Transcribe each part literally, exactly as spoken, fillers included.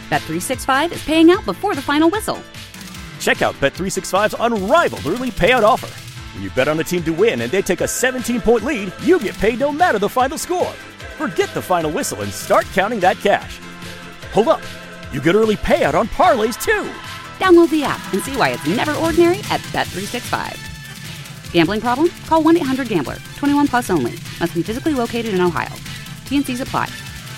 Bet three sixty-five is paying out before the final whistle. Check out Bet three sixty-five's unrivaled early payout offer. When you bet on a team to win and they take a seventeen-point lead, you get paid no matter the final score. Forget the final whistle and start counting that cash. Hold up. You get early payout on parlays, too. Download the app and see why it's never ordinary at Bet three sixty-five. Gambling problem? Call one eight hundred gambler. twenty-one plus only. Must be physically located in Ohio. T and C's apply.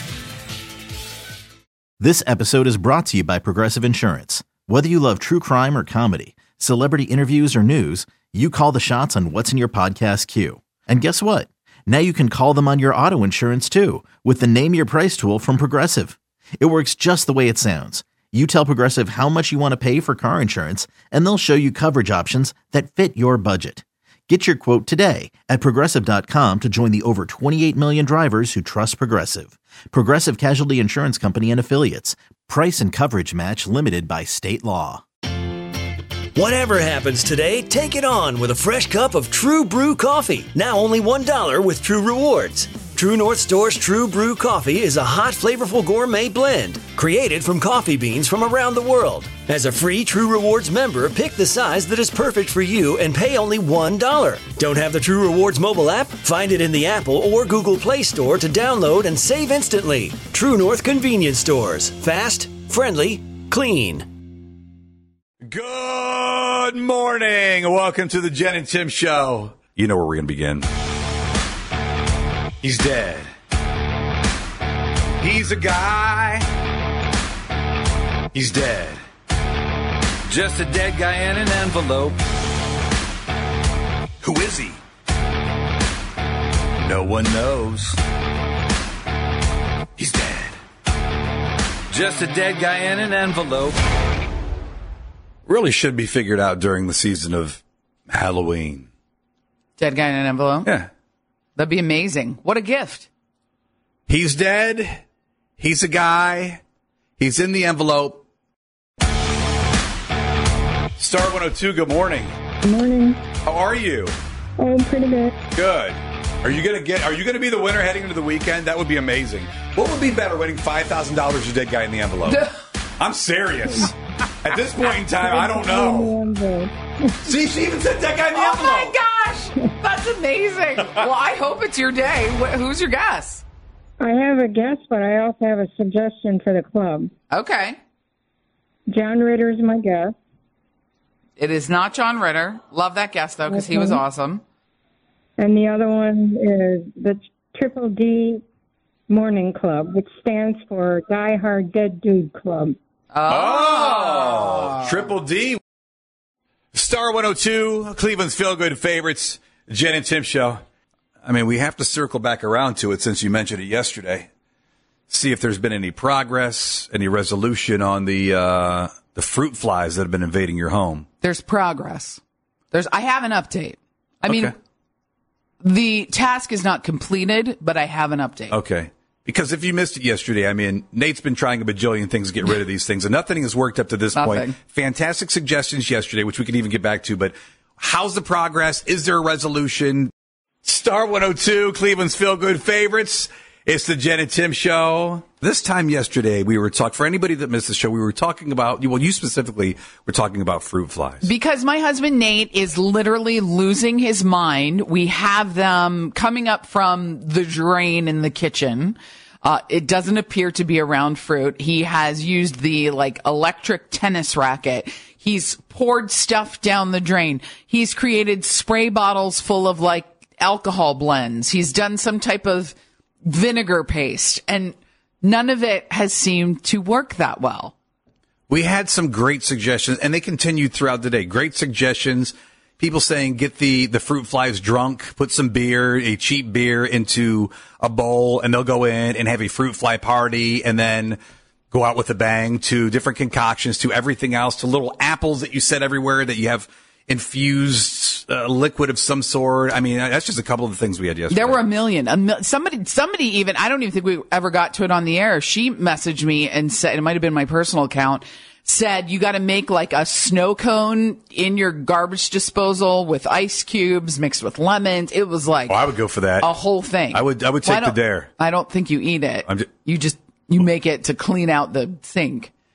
This episode is brought to you by Progressive Insurance. Whether you love true crime or comedy, celebrity interviews or news, you call the shots on what's in your podcast queue. And guess what? Now you can call them on your auto insurance too with the Name Your Price tool from Progressive. It works just the way it sounds. You tell Progressive how much you want to pay for car insurance, and they'll show you coverage options that fit your budget. Get your quote today at Progressive dot com to join the over twenty-eight million drivers who trust Progressive. Progressive Casualty Insurance Company and Affiliates. Price and coverage match limited by state law. Whatever happens today, take it on with a fresh cup of True Brew coffee. Now only one dollar with True Rewards. True North Store's True Brew coffee is a hot, flavorful gourmet blend created from coffee beans from around the world. As a free True Rewards member, pick the size that is perfect for you and pay only one dollar. Don't have the True Rewards mobile app? Find it in the Apple or Google Play Store to download and save instantly. True North Convenience Stores. Fast, friendly, clean. Good morning. Welcome to the Jen and Tim Show. You know where we're going to begin. He's dead. He's a guy. He's dead. Just a dead guy in an envelope. Who is he? No one knows. He's dead. Just a dead guy in an envelope. Really should be figured out during the season of Halloween. Dead guy in an envelope? Yeah. That'd be amazing. What a gift. He's dead. He's a guy. He's in the envelope. Star one oh two, good morning. Good morning. How are you? Oh, pretty good. Good. Are you gonna get? Are you gonna be the winner heading into the weekend? That would be amazing. What would be better, winning five thousand dollars or dead guy in the envelope? I'm serious. At this point in time, I don't know. See, she even said dead guy in the oh envelope. Oh my gosh, that's amazing. Well, I hope it's your day. Wh- Who's your guess? I have a guess, but I also have a suggestion for the club. Okay. John Ritter's my guess. It is not John Ritter. Love that guess, though, because okay. He was awesome. And the other one is the Triple D Morning Club, which stands for Die Hard Dead Dude Club. Oh, oh. Triple D. Star one oh two, Cleveland's feel-good favorites, Jen and Tim Show. I mean, we have to circle back around to it since you mentioned it yesterday. See if there's been any progress, any resolution on the uh, the fruit flies that have been invading your home. There's progress. There's. I have an update. I okay. mean, the task is not completed, but I have an update. Okay. Because if you missed it yesterday, I mean, Nate's been trying a bajillion things to get rid of these things, and nothing has worked up to this nothing. point. Fantastic suggestions yesterday, which we can even get back to, but how's the progress? Is there a resolution? Star one oh two, Cleveland's feel-good favorites. It's the Jen and Tim Show. This time yesterday, we were talking, for anybody that missed the show, we were talking about, well, you specifically were talking about fruit flies. Because my husband Nate is literally losing his mind. We have them coming up from the drain in the kitchen. Uh, it doesn't appear to be around fruit. He has used the, like, electric tennis racket. He's poured stuff down the drain. He's created spray bottles full of, like, alcohol blends. He's done some type of vinegar paste, and none of it has seemed to work that well. We had some great suggestions, and they continued throughout the day. Great suggestions. People saying get the, the fruit flies drunk, put some beer, a cheap beer into a bowl, and they'll go in and have a fruit fly party and then go out with a bang, to different concoctions, to everything else, to little apples that you set everywhere that you have infused uh, liquid of some sort. I mean, that's just a couple of the things we had yesterday. There were a million. A mil- somebody, somebody even, I don't even think we ever got to it on the air. She messaged me and said, it might have been my personal account, said you got to make like a snow cone in your garbage disposal with ice cubes mixed with lemons. It was like, oh, I would go for that. A whole thing. I would, I would take well, the dare. I don't think you eat it. I'm just, you just, you make it to clean out the sink.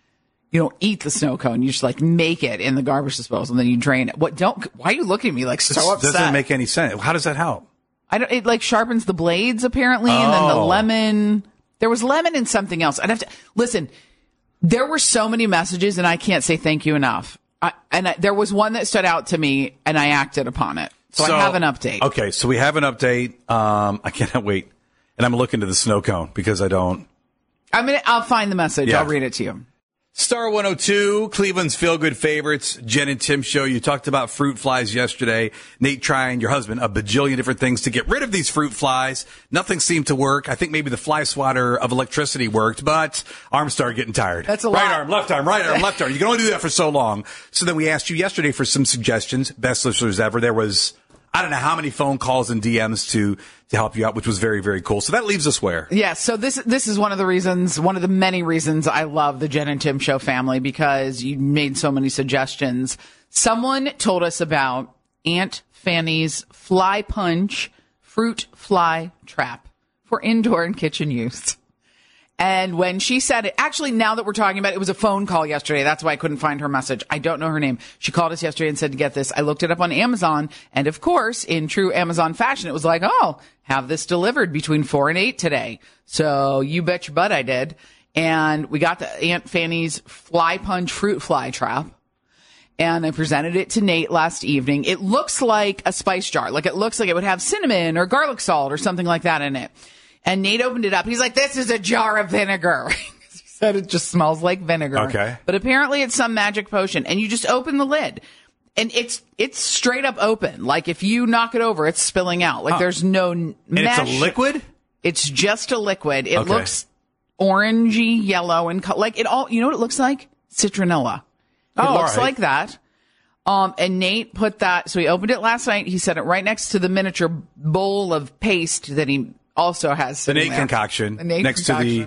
You don't eat the snow cone. You just like make it in the garbage disposal and then you drain it. What don't, why are you looking at me like so This upset? doesn't make any sense. How does that help? I don't, it like sharpens the blades apparently. And then the Oh. lemon, there was lemon and something else. I'd have to, listen, there were so many messages and I can't say thank you enough. I, and I, there was one that stood out to me and I acted upon it. So, I have an update. Okay. So we have an update. Um, I cannot wait. And I'm going to look into the snow cone because I don't. I'm gonna, I'll find the message. Yeah. I'll read it to you. Star one oh two, Cleveland's feel-good favorites, Jen and Tim show. You talked about fruit flies yesterday. Nate trying, your husband, a bajillion different things to get rid of these fruit flies. Nothing seemed to work. I think maybe the fly swatter of electricity worked, but arms started getting tired. That's a right lot. arm, left arm, right arm, left arm. You can only do that for so long. So then we asked you yesterday for some suggestions. Best listeners ever. There was, I don't know how many phone calls and D Ms to, to help you out, which was very, very cool. So that leaves us where? Yeah, so this this is one of the reasons, one of the many reasons I love the Jen and Tim Show family, because you made so many suggestions. Someone told us about Aunt Fanny's Fly Punch fruit fly trap for indoor and kitchen use. And when she said it, actually, now that we're talking about it, it was a phone call yesterday. That's why I couldn't find her message. I don't know her name. She called us yesterday and said to get this. I looked it up on Amazon. And of course, in true Amazon fashion, it was like, oh, have this delivered between four and eight today. So you bet your butt I did. And we got the Aunt Fanny's Fly Punch fruit fly trap. And I presented it to Nate last evening. It looks like a spice jar. Like it looks like it would have cinnamon or garlic salt or something like that in it. And Nate opened it up. He's like, this is a jar of vinegar. He said it just smells like vinegar. Okay. But apparently it's some magic potion. And you just open the lid. And it's it's straight up open. Like if you knock it over, it's spilling out. Like Huh. there's no n- And mesh. it's a liquid? It's just a liquid. It Okay. looks orangey, yellow, and co- like it all. You know what it looks like? Citronella. It Oh, all looks right. like that. Um, and Nate put that. So he opened it last night. He set it right next to the miniature bowl of paste that he also has. The sitting Nate there. concoction. The Nate next concoction. to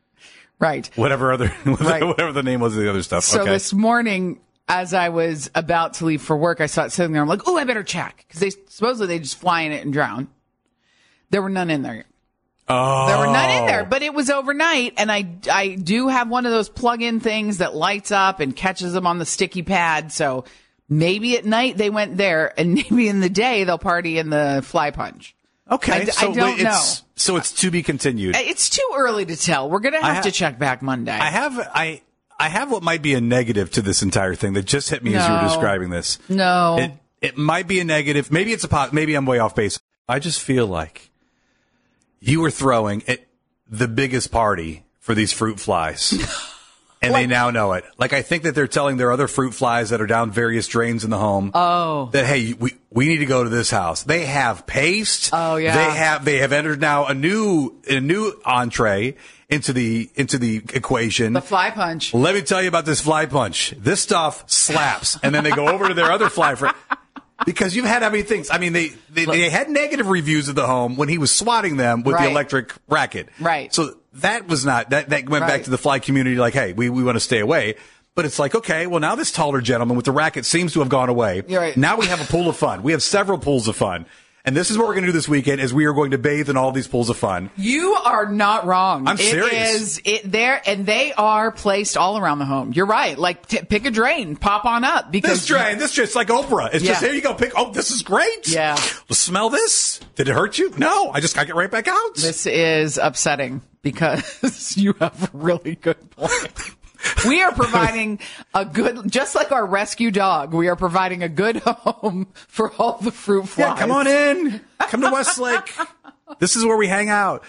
Right. the whatever other Right. whatever the name was of the other stuff. So okay. this morning, as I was about to leave for work, I saw it sitting there. I'm like, oh, I better check. Because they supposedly they just fly in it and drown. There were none in there. Oh. There were none in there, but it was overnight, and I, I do have one of those plug-in things that lights up and catches them on the sticky pad, so maybe at night they went there, and maybe in the day they'll party in the Fly Punch. Okay. I d- so I don't wait, it's, know. So it's to be continued. It's too early to tell. We're going to have ha- to check back Monday. I have I I have what might be a negative to this entire thing that just hit me as you were No. describing this. No. It it might be a negative. Maybe it's a pot. Maybe I'm way off base. I just feel like you were throwing it the biggest party for these fruit flies. And they now know it. Like, I think that they're telling their other fruit flies that are down various drains in the home. Oh. That, hey, we, we need to go to this house. They have paste. Oh, yeah. They have, they have entered now a new, a new entree into the, into the equation. The Fly Punch. Let me tell you about this Fly Punch. This stuff slaps. And then they go over to their other fly friend. Because you've had how many things? I mean, they, they, they had negative reviews of the home when he was swatting them with Right. the electric racket. Right. So that was not, that, that went Right. back to the fly community like, hey, we, we want to stay away. But it's like, okay, well, now this taller gentleman with the racket seems to have gone away. You're right. Now we have a pool of fun. We have several pools of fun. And this is what we're going to do this weekend is we are going to bathe in all these pools of fun. You are not wrong. I'm serious. It is it there, and they are placed all around the home. You're right. Like t- pick a drain, pop on up because This drain, this just like Oprah. It's just, Yeah. here you go, pick, oh, this is great. Yeah. Well, smell this. Did it hurt you? No, I just got to get right back out. this is upsetting because you have a really good point. We are providing a good, just like our rescue dog, we are providing a good home for all the fruit flies. Yeah, come on in. Come to Westlake. This is where we hang out.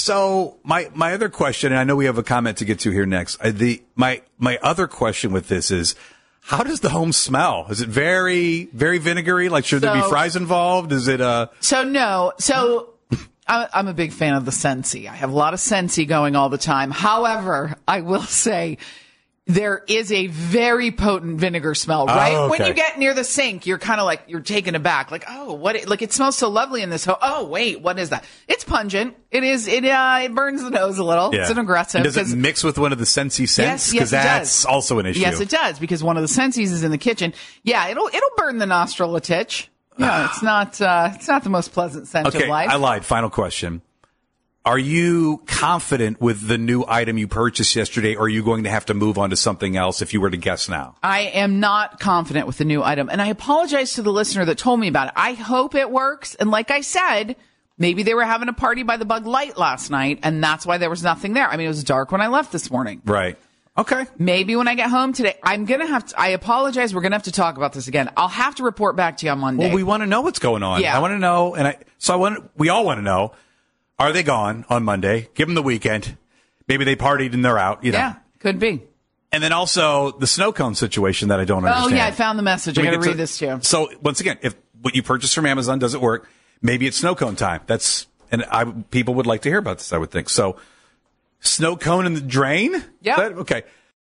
So my my other question, and I know we have a comment to get to here next. Uh, the my my other question with this is, how does the home smell? Is it very very vinegary? Like, should there be So- fries involved? Is it uh? So no, so I- I'm a big fan of the Scentsy. I have a lot of Scentsy going all the time. However, I will say there is a very potent vinegar smell, right? Oh, okay. When you get near the sink, you're kind of like, you're taken aback. Like, oh, what, it, like it smells so lovely in this home. Oh, wait, what is that? It's pungent. It is, it, uh, it burns the nose a little. Yeah. It's an aggressive. And does it 'cause- mix with one of the Scentsy scents? Yes, yes, it that's does. also an issue. Yes, it does, because one of the Scentsies is in the kitchen. Yeah, it'll, it'll burn the nostril a titch. Yeah, it's not, uh, it's not the most pleasant scent Okay, of life. I lied. Final question. Are you confident with the new item you purchased yesterday, or are you going to have to move on to something else if you were to guess now? I am not confident with the new item, and I apologize to the listener that told me about it. I hope it works, and like I said, maybe they were having a party by the Bug Light last night, and that's why there was nothing there. I mean, it was dark when I left this morning. Right. Okay. Maybe when I get home today, I'm going to have to, I apologize, we're going to have to talk about this again. I'll have to report back to you on Monday. Well, we want to know what's going on. Yeah. I want to know, and I, so I want, we all want to know, are they gone on Monday? Give them the weekend. Maybe they partied and they're out, you know. Yeah, could be. And then also the snow cone situation that I don't understand. Oh, yeah, I found the message. I got to read this to you. So, once again, if what you purchase from Amazon doesn't work, maybe it's snow cone time. That's, and I, people would like to hear about this, I would think. So, snow cone in the drain? Yeah. Okay.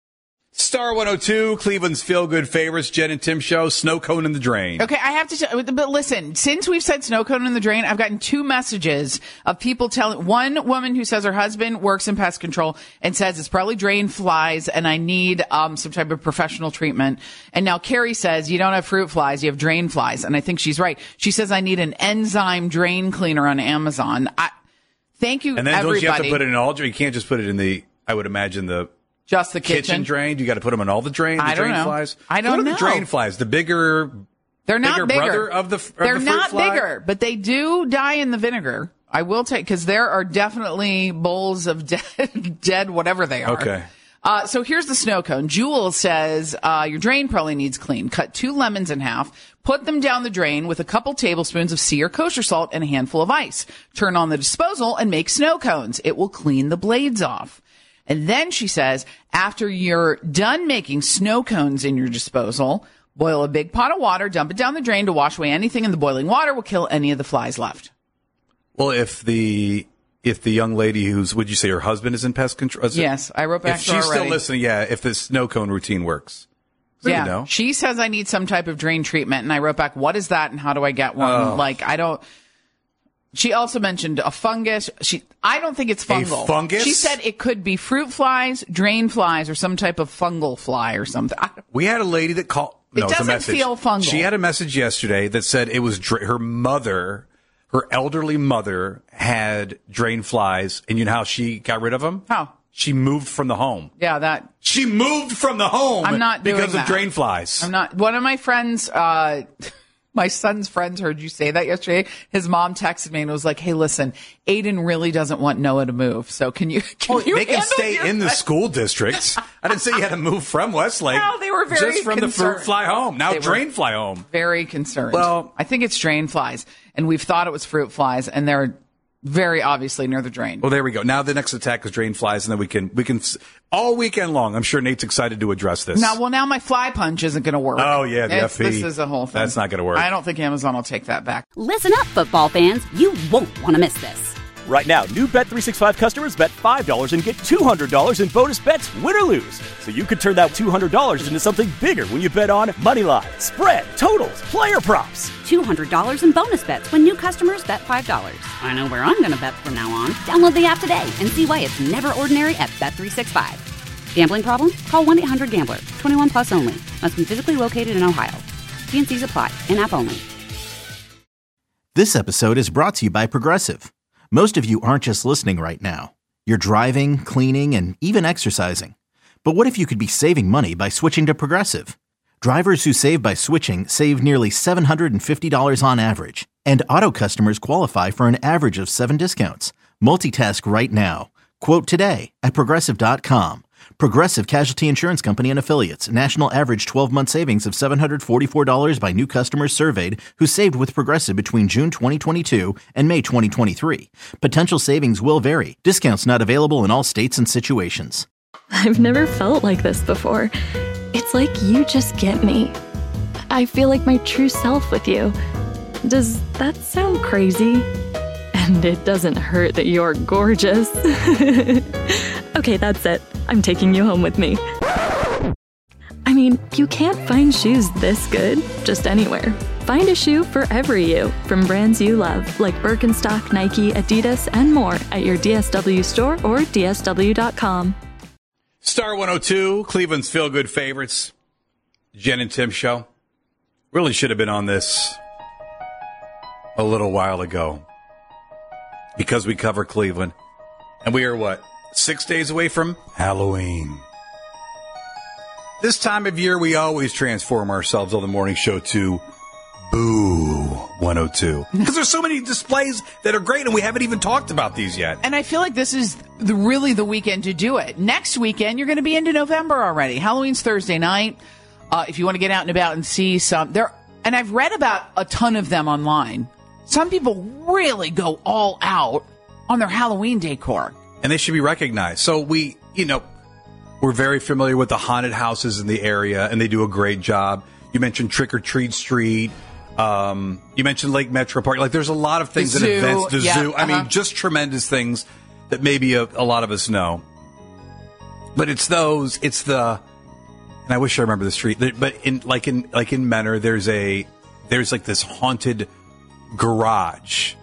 Star one oh two, Cleveland's feel-good favorites, Jen and Tim show, snow cone in the drain. Okay, I have to tell, but listen, since we've said snow cone in the drain, I've gotten two messages of people telling, one woman who says her husband works in pest control and says it's probably drain flies and I need um some type of professional treatment. And now Carrie says you don't have fruit flies, you have drain flies. And I think she's right. She says I need an enzyme drain cleaner on Amazon. I, thank you, And then everybody. don't you have to put it in all, you can't just put it in the, I would imagine the, Just the kitchen, kitchen drain. You got to put them on all the drain. The I don't drain know. flies. I don't what are know. The drain flies. The bigger. They're not bigger, bigger. brother of the. Of They're the fruit not fly? bigger, but they do die in the vinegar. I will take because there are definitely bowls of dead, dead whatever they are. Okay. Uh, so here's the snow cone. Jewel says uh, your drain probably needs clean. Cut two lemons in half. Put them down the drain with a couple tablespoons of sea or kosher salt and a handful of ice. Turn on the disposal and make snow cones. It will clean the blades off. And then she says, after you're done making snow cones in your disposal, boil a big pot of water, dump it down the drain to wash away anything in the boiling water will kill any of the flies left. Well, if the if the young lady who's, would you say her husband is in pest control? Is Yes, I wrote back If to her she's still already. listening, yeah, if this snow cone routine works. So Yeah, you know. she says I need some type of drain treatment, and I wrote back, what is that and how do I get one? Oh. Like, I don't... She also mentioned a fungus. She, I don't think it's fungal. A fungus? She said it could be fruit flies, drain flies, or some type of fungal fly or something. I don't- We had a lady that called. It No, it's a doesn't message. feel fungal. She had a message yesterday that said it was dra- her mother, her elderly mother, had drain flies, and you know how she got rid of them? How? She moved from the home. Yeah, that... She moved from the home. I'm not doing because that. of drain flies. I'm not. One of my friends, uh, my son's friends heard you say that yesterday. His mom texted me and was like, hey, listen, Aiden really doesn't want Noah to move. So can you, can Well, you they can handle stay your in the thing?" school districts. I didn't say you had to move from Westlake. No, they were very just from concerned. the fruit fly home. Now They were- drain fly home. Very concerned. Well- I think it's drain flies, and we've thought it was fruit flies, and they're very obviously near the drain. Well, there we go. Now the next attack is drain flies, and then we can we can all weekend long. I'm sure Nate's excited to address this. Now, well, now my fly punch isn't going to work. Oh, yeah, the It's- F P. This is a whole thing. That's not gonna work. I don't think Amazon will take that back. Listen up, football fans. You won't want to miss this. Right now, new Bet three sixty-five customers bet five dollars and get two hundred dollars in bonus bets, win or lose. So you could turn that two hundred dollars into something bigger when you bet on money line, spread, totals, player props. two hundred dollars in bonus bets when new customers bet five dollars. I know where I'm going to bet from now on. Download the app today and see why it's never ordinary at Bet three sixty-five. Gambling problem? Call one eight hundred gambler. twenty-one plus only. Must be physically located in Ohio. T and C's apply. In-app only. This episode is brought to you by Progressive. Most of you aren't just listening right now. You're driving, cleaning, and even exercising. But what if you could be saving money by switching to Progressive? Drivers who save by switching save nearly seven hundred fifty dollars on average. And auto customers qualify for an average of seven discounts. Multitask right now. Quote today at Progressive dot com. Progressive Casualty Insurance Company and Affiliates. National average twelve-month savings of seven hundred forty-four dollars by new customers surveyed who saved with Progressive between June twenty twenty-two and May twenty twenty-three. Potential savings will vary. Discounts not available in all states and situations. I've never felt like this before. It's like you just get me. I feel like my true self with you. Does that sound crazy? And it doesn't hurt that you're gorgeous. Okay, that's it. I'm taking you home with me. I mean, you can't find shoes this good just anywhere. Find a shoe for every you from brands you love, like Birkenstock, Nike, Adidas, and more at your D S W store or D S W dot com. Star one oh two, Cleveland's feel-good favorites. Jen and Tim show. Really should have been on this a little while ago because we cover Cleveland. And we are, what, six days away from Halloween. This time of year, we always transform ourselves on the morning show to Boo one oh two. Because there's so many displays that are great, and we haven't even talked about these yet. And I feel like this is the, really the weekend to do it. Next weekend, you're going to be into November already. Halloween's Thursday night. Uh, if you want to get out and about and see some, there, and I've read about a ton of them online. Some people really go all out on their Halloween decor. And they should be recognized. So we, you know, we're very familiar with the haunted houses in the area, and they do a great job. You mentioned Trick or Treat Street. Um, you mentioned Lake Metro Park. Like, there's a lot of things and events. The yeah, zoo. I uh-huh. mean, just tremendous things that maybe a, a lot of us know. But it's those. It's the. And I wish I remember the street. But in like in like in Menor, there's a there's like this haunted garage.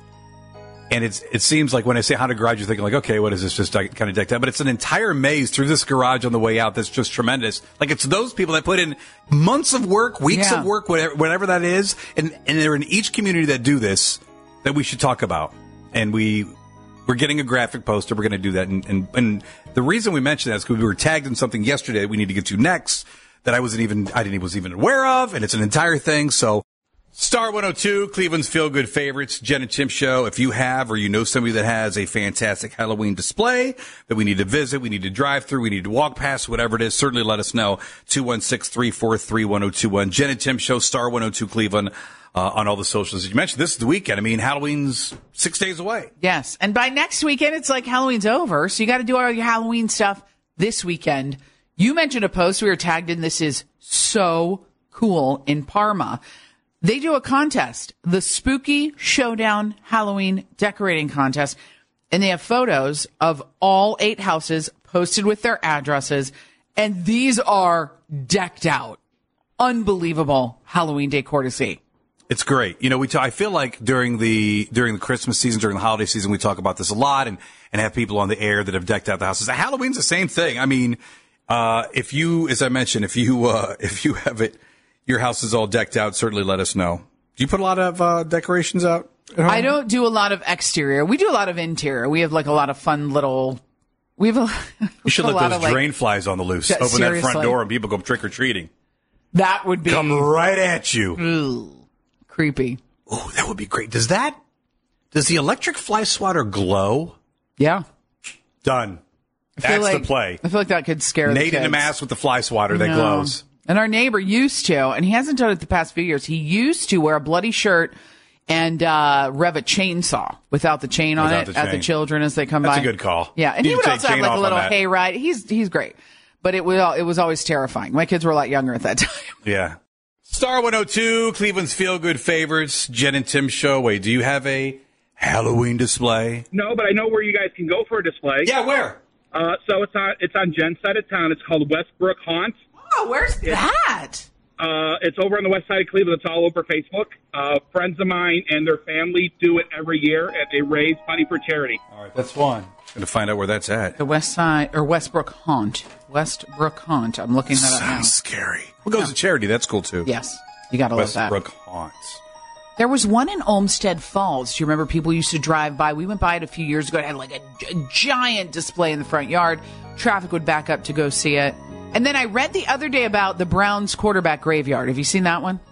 And it's it seems like when I say haunted garage, you're thinking like, okay, what is this? Just kind of decked out. But it's an entire maze through this garage on the way out that's just tremendous. Like, it's those people that put in months of work, weeks yeah. of work, whatever, whatever that is. And, and they're in each community that do this that we should talk about. And we, we're getting a graphic poster. We're going to do that. And, and, and the reason we mentioned that is because we were tagged in something yesterday that we need to get to next that I wasn't even, I didn't was even aware of. And it's an entire thing. So, Star one oh two, Cleveland's feel-good favorites, Jen and Tim Show. If you have or you know somebody that has a fantastic Halloween display that we need to visit, we need to drive through, we need to walk past, whatever it is, certainly let us know. two one six, three four three, one oh two one. Jen and Tim Show, Star one oh two Cleveland, uh, on all the socials. As you mentioned, this is the weekend. I mean, Halloween's six days away. Yes. And by next weekend, it's like Halloween's over. So you got to do all your Halloween stuff this weekend. You mentioned a post we were tagged in. This is so cool in Parma. They do a contest, the Spooky Showdown Halloween Decorating Contest, and they have photos of all eight houses posted with their addresses, and these are decked out. Unbelievable Halloween decor to see. It's great. You know, we t- I feel like during the during the Christmas season, during the holiday season, we talk about this a lot and, and have people on the air that have decked out the houses. Halloween's the same thing. I mean, uh, if you, as I mentioned, if you uh, if you have it, your house is all decked out, certainly let us know. Do you put a lot of uh, decorations out at home? I don't do a lot of exterior. We do a lot of interior. We have like a lot of fun little. We have a. You should a let those of, drain like, flies on the loose. Yeah, Open seriously. that front door and people go trick or treating. That would be come right at you. Ugh, creepy. Oh, that would be great. Does that? Does the electric fly swatter glow? Yeah. Done. I feel That's like, the play. I feel like that could scare Nate the kids. in the mask with the fly swatter that No. glows. And our neighbor used to, and he hasn't done it the past few years, he used to wear a bloody shirt and uh, rev a chainsaw without the chain on Without it the at the chain. children as they come That's by. a good call. Yeah, and You he would take also have chain like off a on little that. hayride. He's he's great, but it was it was always terrifying. My kids were a lot younger at that time. Yeah. Star one oh two, Cleveland's feel-good favorites, Jen and Tim Show. Wait, do you have a Halloween display? No, but I know where you guys can go for a display. Yeah, where? Uh, so it's on it's on Jen's side of town. It's called Westbrook Haunt. Oh, where's that? Uh, it's over on the west side of Cleveland. It's all over Facebook. Uh, friends of mine and their family do it every year, and they raise money for charity. All right, that's one. Going to find out where that's at. The West Side or Westbrook Haunt. Westbrook Haunt. I'm looking that up now. Sounds scary. What goes to charity? That's cool too. Yes, you got to love that. Westbrook Haunts. There was one in Olmsted Falls. Do you remember people used to drive by? We went by it a few years ago. It had like a, a giant display in the front yard. Traffic would back up to go see it. And then I read the other day about the Browns quarterback graveyard. Have you seen that one?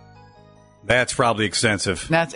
That's probably extensive. That's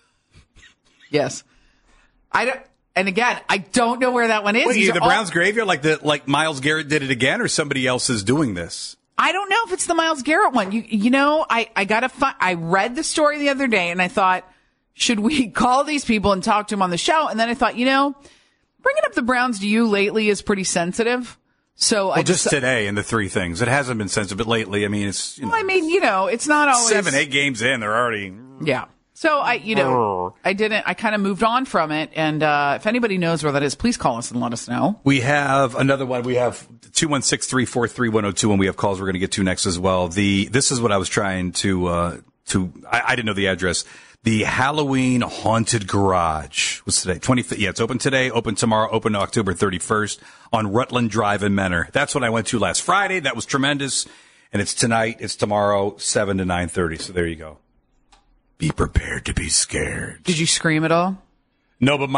yes. I don't. And again, I don't know where that one is. Wait, These the are all- Browns graveyard, like the like Myles Garrett did it again, or somebody else is doing this? I don't know if it's the Myles Garrett one. You you know, I I got to find. I read the story the other day, and I thought, should we call these people and talk to them on the show? And then I thought, you know, bringing up the Browns to you lately is pretty sensitive. So Well, I just just, today in the three things. It hasn't been sensitive, but lately, I mean, it's you know, well, I mean, you know, it's not always seven, eight games in, they're already. Yeah. So I, you know, I didn't. I kind of moved on from it. And uh, if anybody knows where that is, please call us and let us know. We have another one. We have two one six, three four three, one oh two, and we have calls we're going to get to next as well. The This is what I was trying to, uh, to I, I didn't know the address. The Halloween Haunted Garage. What's today? twenty-fifth. Yeah, it's open today, open tomorrow, open October thirty-first on Rutland Drive in Menor. That's what I went to last Friday. That was tremendous. And it's tonight. It's tomorrow, seven to nine thirty. So there you go. Be prepared to be scared. Did you scream at all? No, but my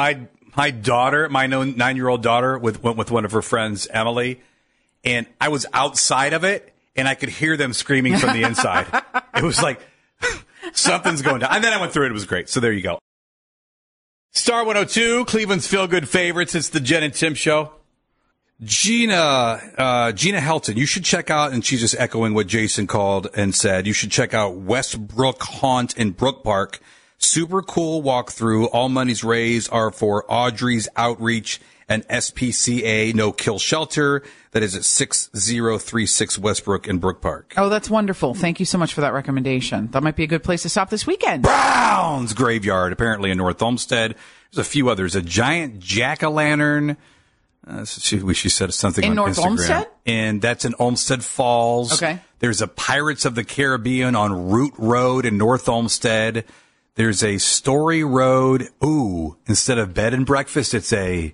my daughter, my nine-year-old daughter, with, went with one of her friends, Emily, and I was outside of it, and I could hear them screaming from the inside. It was like, something's going down. And then I went through it. It was great. So there you go. Star one oh two, Cleveland's feel-good favorites. It's the Jen and Tim Show. Gina, uh, Gina Helton, you should check out, and she's just echoing what Jason called and said, you should check out Westbrook Haunt in Brook Park. Super cool walkthrough. All monies raised are for Audrey's Outreach and S P C A No Kill Shelter. That is at six oh three six Westbrook in Brook Park. Oh, that's wonderful. Thank you so much for that recommendation. That might be a good place to stop this weekend. Brown's Graveyard, apparently in North Olmsted. There's a few others. A giant jack-o'-lantern. Uh, she, she said something in on North Instagram. Olmsted? And that's in Olmsted Falls. Okay. There's a Pirates of the Caribbean on Root Road in North Olmsted. There's a Story Road. Ooh, instead of bed and breakfast, it's a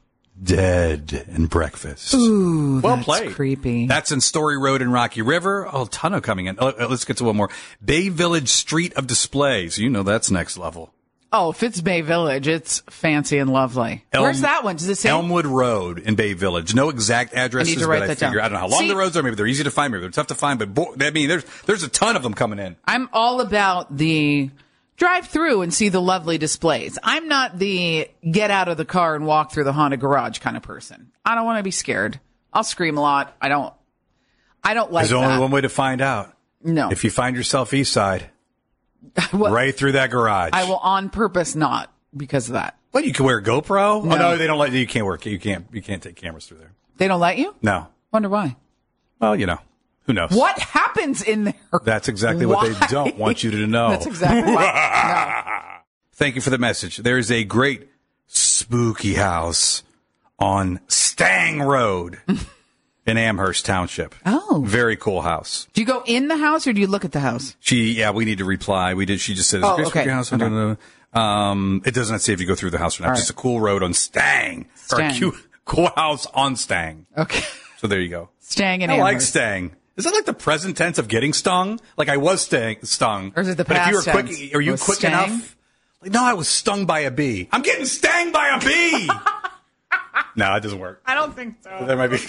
dead and breakfast. Ooh, well that's played. Creepy. That's in Story Road in Rocky River. Oh, a ton of coming in. Oh, let's get to one more. Bay Village Street of Displays. You know that's next level. Oh, if it's Bay Village, it's fancy and lovely. Elm, Where's that one? Does it say? Elmwood Road in Bay Village. No exact addresses, I need to write but I that figure, down. I don't know how long See, the roads are. Maybe they're easy to find. Maybe they're tough to find. But boy, I mean, there's there's a ton of them coming in. I'm all about the drive through and see the lovely displays. I'm not the get out of the car and walk through the haunted garage kind of person. I don't want to be scared. I'll scream a lot. I don't. I don't like. There's that. only one way to find out. No. If you find yourself east side, well, right through that garage. I will on purpose not because of that. What, you can wear a GoPro? No. Oh no, they don't let you. You can't work. You can't. You can't take cameras through there. They don't let you? No. Wonder why. Well, you know, who knows? What happens in there? That's exactly why? what they don't want you to know. That's exactly why. No. Thank you for the message. There is a great spooky house on Stang Road in Amherst Township. Oh. Very cool house. Do you go in the house or do you look at the house? She, yeah, we need to reply. We did. She just said, is Oh, it a okay. spooky house? Okay. Um, it does not say if you go through the house or not. All Just right. a cool road on Stang. Or a Stang. cool, cool house on Stang. Okay. So there you go. Stang and I like Amherst. Stang. Is that like the present tense of getting stung? Like I was stang, stung. Or is it the but if you were past quick, tense? are you Was quick stang? enough? Like, no, I was stung by a bee. I'm getting stung by a bee. No, it doesn't work. I don't think so. That might be.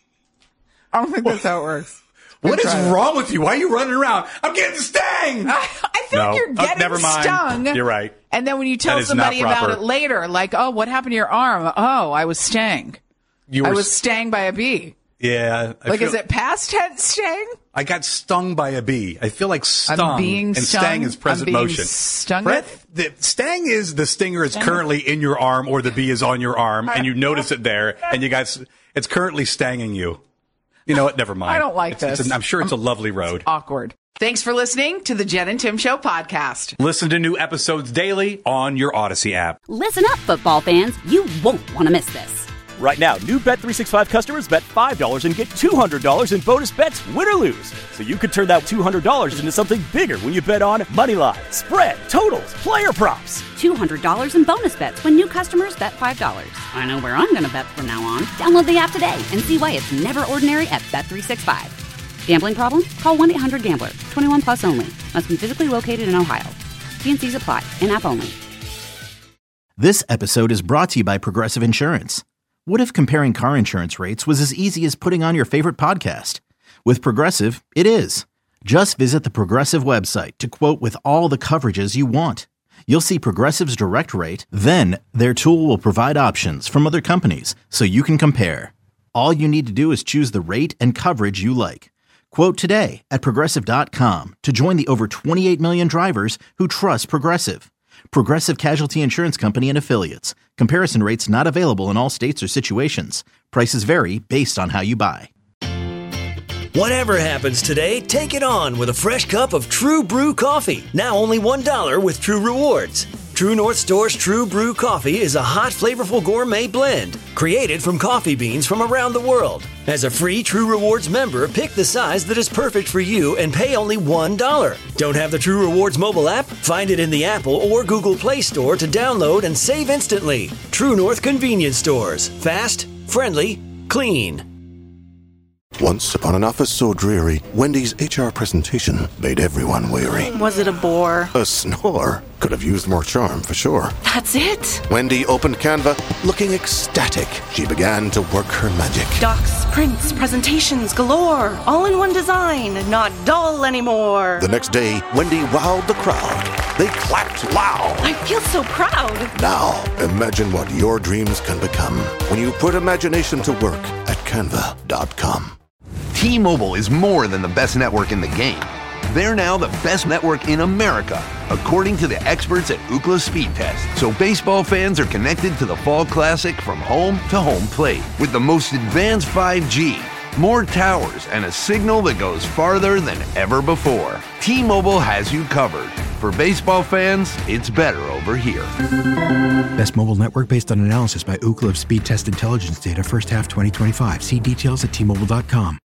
I don't think that's how it works. What is try it. wrong with you? Why are you running around? I'm getting stung. I, I feel No. like you're Oh, getting never mind. stung. You're right. And then when you tell That is somebody not about proper. it later, like, oh, what happened to your arm? Oh, I was stung. You were, I was stung by a bee. Yeah. I Like, feel- is it past tense stung? I got stung by a bee. I feel like stung. I'm being and stung. stang is present I'm being motion. stung Fred, with? the stang is the stinger is currently in your arm or the bee is on your arm and you notice it there and you guys, it's currently stanging you. You know what? Never mind. I don't like It's- it's this. an- I'm sure it's a lovely road. Awkward. Thanks for listening to the Jen and Tim Show podcast. Listen to new episodes daily on your Odyssey app. Listen up, football fans. You won't want to miss this. Right now, new Bet three sixty-five customers bet five dollars and get two hundred dollars in bonus bets, win or lose. So you could turn that two hundred dollars into something bigger when you bet on money line, spread, totals, player props. two hundred dollars in bonus bets when new customers bet five dollars. I know where I'm going to bet from now on. Download the app today and see why it's never ordinary at Bet three sixty-five. Gambling problem? Call one eight hundred gambler. twenty-one plus only. Must be physically located in Ohio. T and C's apply. In-app only. This episode is brought to you by Progressive Insurance. What if comparing car insurance rates was as easy as putting on your favorite podcast? With Progressive, it is. Just visit the Progressive website to quote with all the coverages you want. You'll see Progressive's direct rate, then their tool will provide options from other companies so you can compare. All you need to do is choose the rate and coverage you like. Quote today at Progressive dot com to join the over twenty-eight million drivers who trust Progressive. Progressive Casualty Insurance Company and Affiliates. Comparison rates not available in all states or situations. Prices vary based on how you buy. Whatever happens today, take it on with a fresh cup of True Brew coffee. Now only one dollar with True Rewards. True North Store's True Brew coffee is a hot, flavorful gourmet blend created from coffee beans from around the world. As a free True Rewards member, pick the size that is perfect for you and pay only one dollar. Don't have the True Rewards mobile app? Find it in the Apple or Google Play Store to download and save instantly. True North Convenience Stores. Fast, friendly, clean. Once upon an office so dreary, Wendy's H R presentation made everyone weary. Was it a bore? A snore. Could have used more charm, for sure. That's it? Wendy opened Canva, looking ecstatic. She began to work her magic. Docs, prints, presentations galore. All in one design, not dull anymore. The next day, Wendy wowed the crowd. They clapped loud. I feel so proud. Now, imagine what your dreams can become when you put imagination to work at canva dot com. T-Mobile is more than the best network in the game. They're now the best network in America, according to the experts at Ookla Speed Test. So baseball fans are connected to the Fall Classic from home to home plate with the most advanced five G, more towers, and a signal that goes farther than ever before. T-Mobile has you covered. For baseball fans, it's better over here. Best mobile network based on analysis by Ookla of Speed Test Intelligence data first half twenty twenty-five. See details at T Mobile dot com.